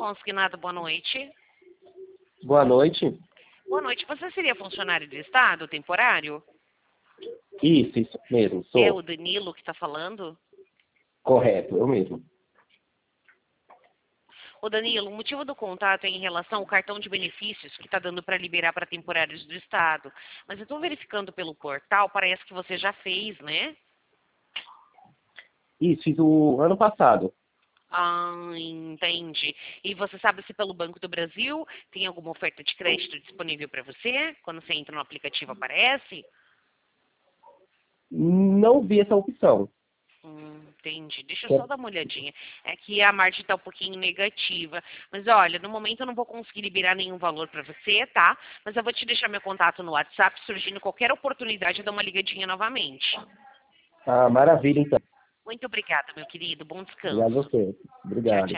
Consignado, boa noite. Boa noite. Boa noite. Você seria funcionário do Estado, temporário? Isso mesmo, É sou. o Danilo que está falando? Correto, eu mesmo. Ô Danilo, o motivo do contato é em relação ao cartão de benefícios que está dando para liberar para temporários do Estado. Mas eu estou verificando pelo portal, parece que você já fez, né? Isso, fiz o ano passado. Ah, entendi. E você sabe se pelo Banco do Brasil tem alguma oferta de crédito disponível para você? Quando você entra no aplicativo aparece? Não vi essa opção. Entendi. Deixa eu Que só é- dar uma olhadinha. É que a margem está um pouquinho negativa. Mas olha, no momento eu não vou conseguir liberar nenhum valor para você, tá? Mas eu vou te deixar meu contato no WhatsApp. Surgindo qualquer oportunidade, eu dou uma ligadinha novamente. Ah, maravilha, então. Muito obrigada, meu querido. Bom Obrigado a descanso. você. Tchau, Obrigado. tchau.